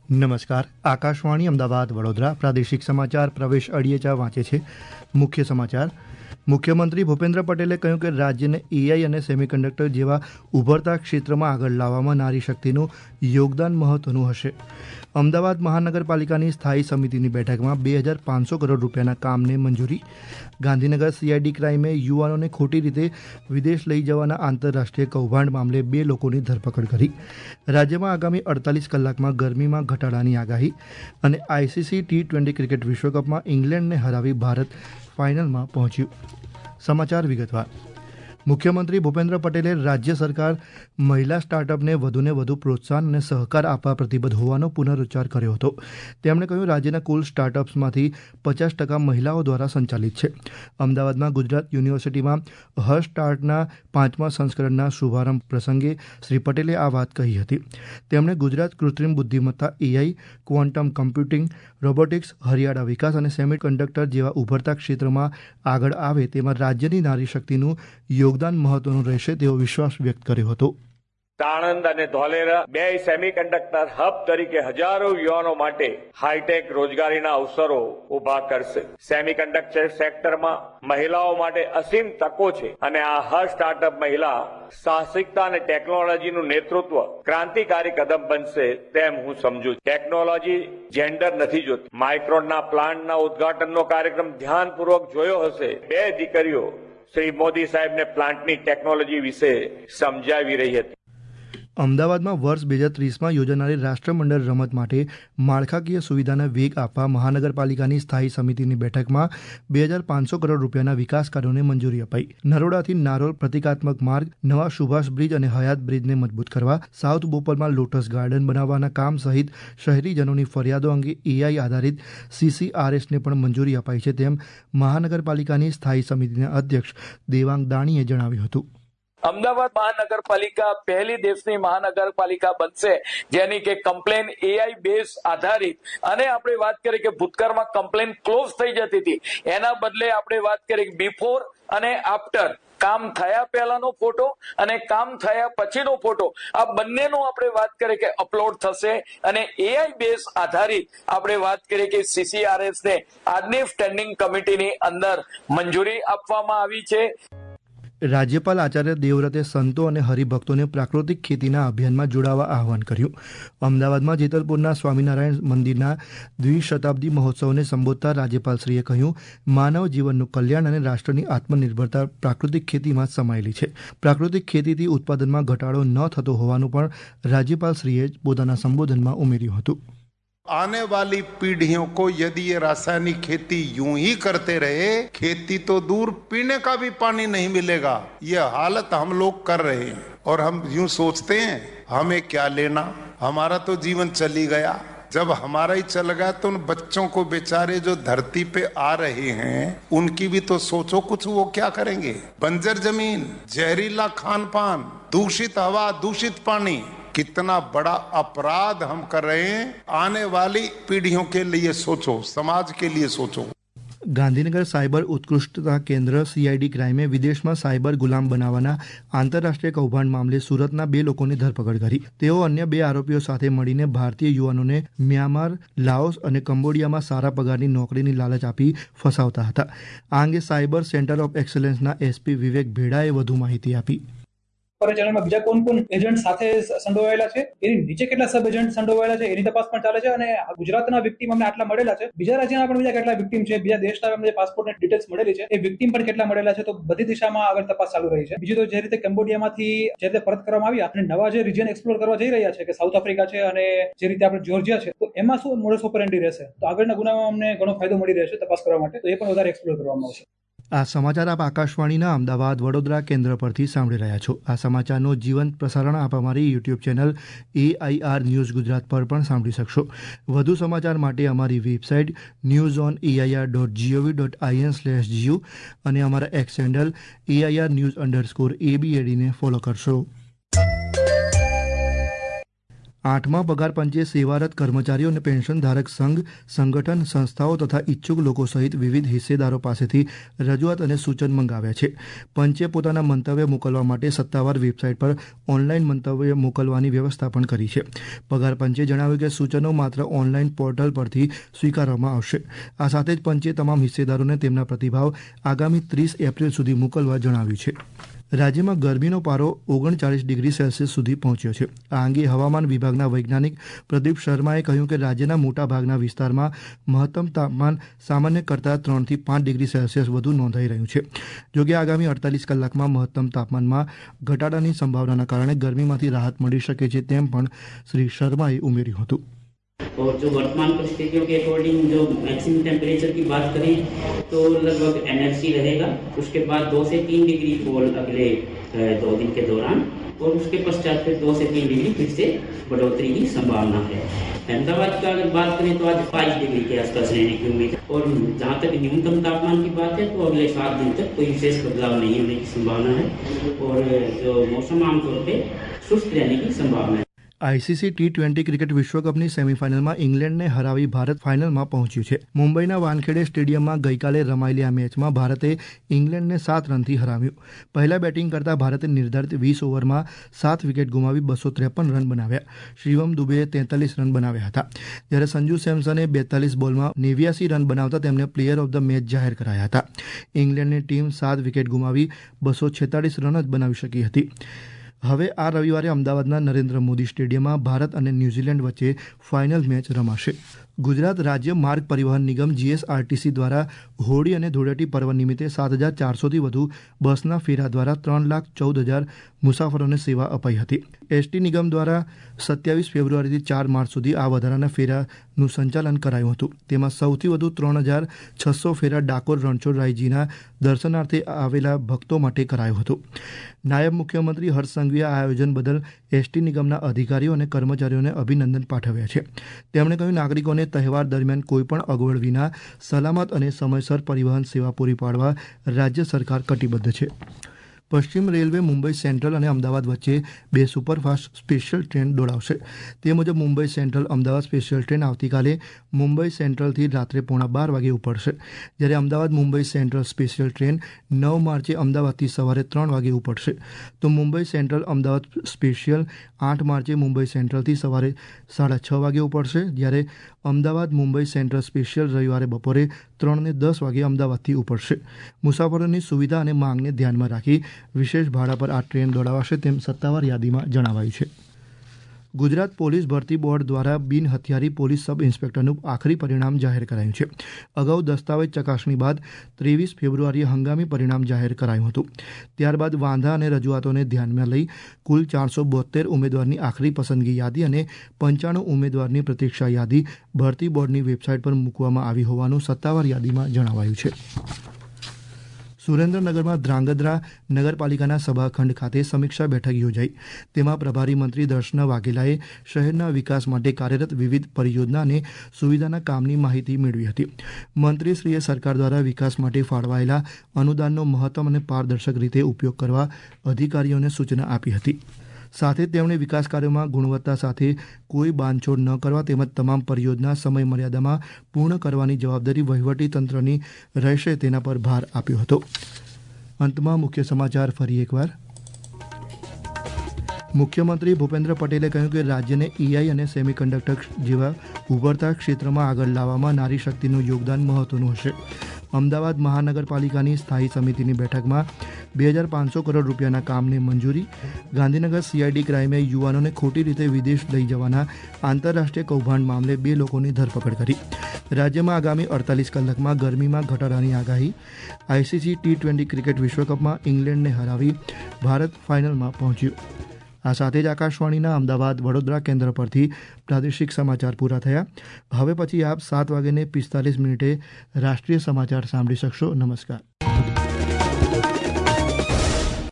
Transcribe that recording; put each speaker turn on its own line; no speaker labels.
નમસ્કાર. આકાશવાણી અમદાવાદ વડોદરા પ્રાદેશિક સમાચાર પ્રવેશ અડિયેચા વાંચે છે. મુખ્ય સમાચાર. મુખ્યમંત્રી ભૂપેન્દ્ર પટેલે કહ્યું કે રાજ્યને એઆઈ અને સેમિકન્ડક્ટર જેવા ઉભરતા ક્ષેત્રમાં આગળ લાવવામાં નારી શક્તિનું યોગદાન મહત્વનું હશે. અમદાવાદ મહાનગરપાલિકાની સ્થાયી સમિતિની બેઠકમાં 2,500 કરોડ રૂપિયાના કામને મંજૂરી. ગાંધીનગર સીઆઈડી ક્રાઇમે યુવાનોને ખોટી રીતે વિદેશ લઈ જવાના આંતરરાષ્ટ્રીય કૌભાંડ મામલે 2 લોકોની ધરપકડ કરી. રાજ્યમાં આગામી 48 કલાકમાં ગરમીમાં ઘટાડાની આગાહી. અને આઈસીસી T20 ક્રિકેટ વિશ્વકપમાં ઇંગ્લેન્ડને હરાવી ભારત ફાઇનલમાં પહોંચ્યું. સમાચાર વિગતવાર. મુખ્યમંત્રી ભૂપેન્દ્ર પટેલે રાજ્ય સરકાર મહિલા સ્ટાર્ટઅપને વધુને વધુ પ્રોત્સાહન અને સહકાર આપવા પ્રતિબદ્ધ હોવાનો પુનરુચ્ચાર કર્યો હતો. તેમણે કહ્યું રાજ્યના કુલ સ્ટાર્ટઅપ્સમાંથી 50% મહિલાઓ દ્વારા સંચાલિત છે. અમદાવાદમાં ગુજરાત યુનિવર્સિટીમાં હર્ષ-સ્ટાર્ટના 5મા સંસ્કરણના શુભારંભ પ્રસંગે શ્રી પટેલે આ વાત કહી હતી. તેમણે ગુજરાત કૃત્રિમ બુદ્ધિમત્તા એઆઈ, ક્વોન્ટમ કમ્પ્યુટિંગ, રોબોટિક્સ, હરિયાળા વિકાસ અને સેમિકન્ડક્ટર જેવા ઉભરતા ક્ષેત્રમાં આગળ આવે તેમાં રાજ્યની નારી શક્તિનું યોગદાન મહત્વનું રહેશે તેવો વિશ્વાસ વ્યક્ત કર્યો હતો.
સાણંદ અને ધોલેરા 2 સેમિકન્ડક્ટર હબ તરીકે હજારો યુવાનો માટે હાઈટેક રોજગારીના અવસરો ઉભા કરશે. સેમિકન્ડક્ટર સેક્ટરમાં મહિલાઓ માટે અસીમ તકો છે અને આ હર સ્ટાર્ટઅપ મહિલા સાહસિકતા અને ટેકનોલોજીનું નેતૃત્વ ક્રાંતિકારી કદમ બનશે તેમ હું સમજુ છું. ટેકનોલોજી જેન્ડર નથી જોતી. માઇક્રોનના પ્લાન્ટના ઉદઘાટનનો કાર્યક્રમ ધ્યાનપૂર્વક જોયો હશે. 2 દીકરીઓ શ્રી મોદી સાહેબને પ્લાન્ટની ટેકનોલોજી વિશે સમજાવી રહી હતી.
અમદાવાદમાં વર્ષ 2030માં યોજાનારી રાષ્ટ્રમંડળ રમત માટે માળખાકીય સુવિધાને વેગ આપવા મહાનગરપાલિકાની સ્થાયી સમિતિની બેઠકમાં 2,500 કરોડ રૂપિયાના વિકાસ કાર્યોને મંજૂરી અપાઈ. નરોડાથી નારોલ પ્રતિકાત્મક માર્ગ, નવા સુભાષ બ્રિજ અને હયાત બ્રિજને મજબૂત કરવા, સાઉથ બોપલમાં લોટસ ગાર્ડન બનાવવાના કામ સહિત શહેરીજનોની ફરિયાદો અંગે એઆઈ આધારિત CCRSને પણ મંજૂરી અપાઈ છે તેમ મહાનગરપાલિકાની સ્થાયી સમિતિના અધ્યક્ષ દેવાંગ દાણીએ જણાવ્યું હતું.
અમદાવાદ મહાનગરપાલિકા પહેલી દેશની મહાનગરપાલિકા બનશે જેની કે કમ્પ્લેન એઆઈ બેઝ આધારિત, અને આપણે વાત કરીએ કે ભૂતકાળમાં કમ્પ્લેન ક્લોઝ થઈ જતી હતી, એના બદલે આપણે વાત કરીએ કે બિફોર અને આફ્ટર, કામ થયા પહેલાનો ફોટો અને કામ થયા પછીનો ફોટો, આ બંનેનો આપણે વાત કરીએ કે અપલોડ થશે. અને એઆઈ બેઝ આધારિત આપણે વાત કરીએ કે CCRS ને આજની સ્ટેન્ડિંગ કમિટીની અંદર મંજૂરી આપવામાં આવી છે.
રાજ્યપાલ આચાર્ય દેવવ્રતે સંતો અને હરિભક્તોને પ્રાકૃતિક ખેતીના અભિયાનમાં જોડાવા આહવાન કર્યું. અમદાવાદમાં જેતલપુરના સ્વામિનારાયણ મંદિરના દ્વિશતાબ્દી મહોત્સવને સંબોધતા રાજ્યપાલશ્રીએ કહ્યું માનવ જીવનનું કલ્યાણ અને રાષ્ટ્રની આત્મનિર્ભરતા પ્રાકૃતિક ખેતીમાં સમાયેલી છે. પ્રાકૃતિક ખેતીથી ઉત્પાદનમાં ઘટાડો ન થતો હોવાનું પણ રાજ્યપાલશ્રીએ પોતાના સંબોધનમાં ઉમેર્યું હતું.
आने वाली पीढ़ियों को यदि ये रासायनिक खेती यूं ही करते रहे, खेती तो दूर पीने का भी पानी नहीं मिलेगा. ये हालत हम लोग कर रहे हैं और हम यूं सोचते हैं हमें क्या लेना, हमारा तो जीवन चली गया. जब हमारा ही चल गया तो उन बच्चों को बेचारे जो धरती पे आ रहे हैं उनकी भी तो सोचो कुछ, वो क्या करेंगे. बंजर जमीन, जहरीला खान पान, दूषित हवा, दूषित पानी, कितना बड़ा अपराध हम कर रहे हैं. आने वाली पीढ़ियों के लिए सोचो, समाज के लिए सोचो.
ગાંધીનગર સાયબર ઉત્કૃષ્ટતા કેન્દ્ર CID ક્રાઇમે વિદેશમાં સાયબર ગુલામ બનાવવાના આંતરરાષ્ટ્રીય કૌભાંડ મામલે સુરતના 2 લોકોની ધરપકડ કરી. તેઓ અન્ય 2 આરોપીઓ સાથે મળીને ભારતીય યુવાનોને મ્યાનમાર, લાઓસ અને કંબોડિયામાં સારા પગારની નોકરીની લાલચ આપી ફસાવતા હતા. આ અંગે સાયબર સેન્ટર ઓફ એક્સલન્સના SP વિવેક ભેડાએ વધુ માહિતી આપી.
ચેનલમાં બીજા કોણ એજન્ટ સાથે સંડોવાયેલા છે, એની નીચે કેટલા સબ એજન્ટ સંડોવાયેલા છે એની તપાસ પણ ચાલે છે. અને ગુજરાતના વિક્ટીમ અમને આટલા મળેલા છે, બીજા રાજ્યના પણ બીજા કેટલા વિક્ટીમ છે, બીજા દેશના અમને પાસપોર્ટની ડિટેલ્સ મળેલી છે, એ વિક્ટીમ પણ કેટલા મળેલા છે. તો બધી દિશામાં આગળ તપાસ ચાલુ રહી છે. બીજું તો જે રીતે કેમ્બોડિયામાંથી જે રીતે પરત કરવામાં આવ્યા અને નવા જે રિજન એક્સપ્લોર કરવા જઈ રહ્યા છે કે સાઉથ આફ્રિકા છે અને જે રીતે આપણે જોર્જિયા છે, તો એમાં શું મોડસ ઓપરેન્ડી રહેશે, તો આગળના ગુનામાં અમને ઘણો ફાયદો મળી રહેશે તપાસ કરવા માટે. તો એ પણ વધારે એક્સપ્લોર કરવામાં આવશે.
આ સમાચાર આપ આકાશવાણીના અમદાવાદ વડોદરા કેન્દ્ર પરથી સાંભળી રહ્યા છો. આ સમાચારનું જીવંત પ્રસારણ આપ અમારી YouTube channel AIR news Gujarat પર પણ સાંભળી શકશો. વધુ સમાચાર માટે અમારી વેબસાઇટ newsonair.gov.in/gu અને અમારા એક્સ હેન્ડલ AIR_news_ABAD ને ફોલો કરશો. 8મા પગાર પંચે સેવારત કર્મચારીઓ અને પેન્શન ધારક સંઘ, સંગઠન, સંસ્થાઓ તથા ઇચ્છુક લોકો સહિત વિવિધ હિસ્સેદારો પાસેથી રજૂઆત અને સૂચન મંગાવ્યા છે. પંચે પોતાના મંતવ્ય મોકલવા માટે સત્તાવાર વેબસાઇટ પર ઓનલાઈન મંતવ્ય મોકલવાની વ્યવસ્થા પણ કરી છે. પગાર પંચે જણાવ્યું કે સૂચનો માત્ર ઓનલાઈન પોર્ટલ પરથી સ્વીકારવામાં આવશે. આ સાથે જ પંચે તમામ હિસ્સેદારોને તેમના પ્રતિભાવ આગામી 30 એપ્રિલ સુધી મોકલવા જણાવ્યું છે. રાજ્યમાં ગરમીનો પારો 39 ડિગ્રી સેલ્સિયસ સુધી પહોંચ્યો છે. આ અંગે હવામાન વિભાગના વૈજ્ઞાનિક પ્રદીપ શર્માએ કહ્યું કે રાજ્યના મોટાભાગના વિસ્તારમાં મહત્તમ તાપમાન સામાન્ય કરતાં 3 થી 5 ડિગ્રી સેલ્સિયસ વધુ નોંધાઈ રહ્યું છે. જોકે આગામી 48 કલાકમાં મહત્તમ તાપમાનમાં ઘટાડાની સંભાવનાના કારણે ગરમીમાંથી રાહત મળી શકે છે તેમ પણ શ્રી શર્માએ ઉમેર્યું હતું.
और जो वर्तमान परिस्थितियों के अकॉर्डिंग जो मैक्सिमम टेम्परेचर की बात करें तो लगभग एनर्जी रहेगा. उसके बाद 2 से 3 डिग्री फॉल अगले 2 दिन के दौरान और उसके पश्चात फिर 2 से 3 डिग्री फिर से बढ़ोतरी की संभावना है. अहमदाबाद का अगर बात करें तो आज 5 डिग्री के आसपास रहने की उम्मीद है और जहाँ तक न्यूनतम तापमान की बात है तो अगले 7 दिन तक कोई विशेष बदलाव नहीं होने की संभावना है और जो मौसम आमतौर पर शुष्क रहने की संभावना है.
आईसीसी T20 ક્રિકેટ વિશ્વકપની સેમીફાઇનલમાં ઇંગ્લેન્ડને હરાવી ભારત ફાઇનલમાં પહોંચ્યું છે. મુંબઈના વાનખેડે સ્ટેડિયમમાં ગઈકાલે રમાયેલી આ મેચમાં ભારતે ઇંગ્લેન્ડને 7 રનથી હરાવ્યું. પહેલા બેટિંગ કરતા ભારતે નિર્ધારિત 20 ઓવરમાં 7 વિકેટ ગુમાવી 253 રન બનાવ્યા. શિવમ દુબેએ 43 રન બનાવ્યા હતા, જ્યારે સંજુ સેમસને 42 બોલમાં 89 રન બનાવતા તેમને પ્લેયર ઓફ ધ મેચ જાહેર કરાયા હતા. ઇંગ્લેન્ડની ટીમ 7 વિકેટ ગુમાવી 246 રન જ બનાવી શકી હતી. હવે આ રવિવારે અમદાવાદના નરેન્દ્ર મોદી સ્ટેડિયમમાં ભારત અને ન્યૂઝીલેન્ડ વચ્ચે ફાઇનલ મેચ રમાશે. ગુજરાત રાજ્ય માર્ગ પરિવહન નિગમ GSRTC દ્વારા હોળી અને ધૂળેટી પર્વ નિમિત્તે 7,400થી વધુ બસના ફેરા દ્વારા 3,14,000 મુસાફરોને સેવા અપાઈ હતી. એસટી નિગમ દ્વારા 27 ફેબ્રુઆરીથી 4 માર્ચ સુધી આ વધારાના ફેરાનું સંચાલન કરાયું હતું. તેમાં સૌથી વધુ 3,600 ફેરા ડાકોર રણછોડરાયજીના દર્શનાર્થે આવેલા ભક્તો માટે કરાયું હતું. નાયબ મુખ્યમંત્રી હર્ષ સંઘવીએ આ આયોજન બદલ એસટી નિગમના અધિકારીઓ અને કર્મચારીઓને અભિનંદન પાઠવ્યા છે. તેમણે કહ્યું, નાગરિકોને તહેવાર દરમિયાન કોઈપણ અગવડ વિના સલામત અને સમયસર પરિવહન સેવા પૂરી પાડવા રાજ્ય સરકાર કટિબદ્ધ છે. પશ્ચિમ રેલવે મુંબઈ સેન્ટ્રલ અને અમદાવાદ વચ્ચે 2 સુપરફાસ્ટ સ્પેશિયલ ટ્રેન દોડાવશે. તે મુજબ Mumbai central Ahmedabad special train આવતીકાલે મુંબઈ સેન્ટ્રલથી રાત્રે 11:15 વાગે ઉપડશે, જ્યારે Ahmedabad Mumbai central special train 9 માર્ચે અમદાવાદથી સવારે 3 વાગે ઉપડશે. તો મુંબઈ સેન્ટ્રલ અમદાવાદ સ્પેશિયલ 8 માર્ચે મુંબઈ સેન્ટ્રલથી સવારે 6:30 વાગે ઉપડશે, જ્યારે અમદાવાદ મુંબઈ સેન્ટ્રલ સ્પેશિયલ રવિવારે બપોરે 3:10 વાગે અમદાવાદથી ઉપડશે. મુસાફરોની સુવિધા અને માંગને ધ્યાનમાં રાખી વિશેષ ભાડા પર આ ટ્રેન દોડાવાશે તેમ સત્તાવાર યાદીમાં જણાવાયું છે. ગુજરાત પોલીસ ભરતી બોર્ડ દ્વારા બિન હથિયારી પોલીસ સબ ઇન્સ્પેક્ટરનું આખરી પરિણામ જાહેર કરાયું છે. અગાઉ દસ્તાવેજ ચકાસણી બાદ 23 ફેબ્રુઆરીએ હંગામી પરિણામ જાહેર કરાયું હતું. ત્યારબાદ વાંધા અને રજૂઆતોને ધ્યાનમાં લઈ કુલ 472 ઉમેદવારની આખરી પસંદગી યાદી અને 95 ઉમેદવારની પ્રતીક્ષા યાદી ભરતી બોર્ડની વેબસાઇટ પર મૂકવામાં આવી હોવાનું સત્તાવાર યાદીમાં જણાવાયું છે. સુરેન્દ્રનગરમાં ધ્રાંગધ્રા નગરપાલિકાના સભાખંડ ખાતે સમીક્ષા બેઠક યોજાઈ. તેમાં પ્રભારી મંત્રી દર્શના વાઘેલાએ શહેરના વિકાસ માટે કાર્યરત વિવિધ પરિયોજના અને સુવિધાના કામની માહિતી મેળવી હતી. મંત્રીશ્રીએ સરકાર દ્વારા વિકાસ માટે ફાળવાયેલા અનુદાનનો મહત્તમ અને પારદર્શક રીતે ઉપયોગ કરવા અધિકારીઓને સૂચના આપી હતી. સાથે તેમણે વિકાસ કાર્યોમાં ગુણવત્તા સાથે કોઈ બાંધછોડ ન કરવા તેમજ તમામ પરિયોજના સમય મર્યાદામાં પૂર્ણ કરવાની જવાબદારી વહીવટી તંત્રની રહેશે તેના પર ભાર આપ્યો હતો. અંતમાં મુખ્ય સમાચાર ફરી એકવાર. મુખ્યમંત્રી ભૂપેન્દ્ર પટેલે કહ્યું કે રાજ્યને AI અને સેમિકન્ડક્ટર જેવા ઉભરતા ક્ષેત્રમાં આગળ લાવવામાં નારી શક્તિનું યોગદાન મહત્વનું હશે. અમદાવાદ મહાનગરપાલિકાની સ્થાયી સમિતિની બેઠકમાં 2,500 કરોડ રૂપિયાના કામને મંજૂરી. ગાંધીનગર CID ક્રાઇમે યુવાનોને ખોટી રીતે વિદેશ લઈ જવાના આંતરરાષ્ટ્રીય કૌભાંડ મામલે 2 લોકોની ધરપકડ કરી. રાજ્યમાં આગામી 48 કલાકમાં ગરમીમાં ઘટાડાની આગાહી. ICC T20 ક્રિકેટ વિશ્વકપમાં ઇંગ્લેન્ડને હરાવી ભારત ફાઇનલમાં પહોંચ્યું. આ સાથે જ આકાશવાણીના અમદાવાદ વડોદરા કેન્દ્ર પરથી પ્રાદેશિક સમાચાર પૂરા થયા. હવે પછી આપ 7:45 રાષ્ટ્રીય સમાચાર સાંભળી શકશો. નમસ્કાર.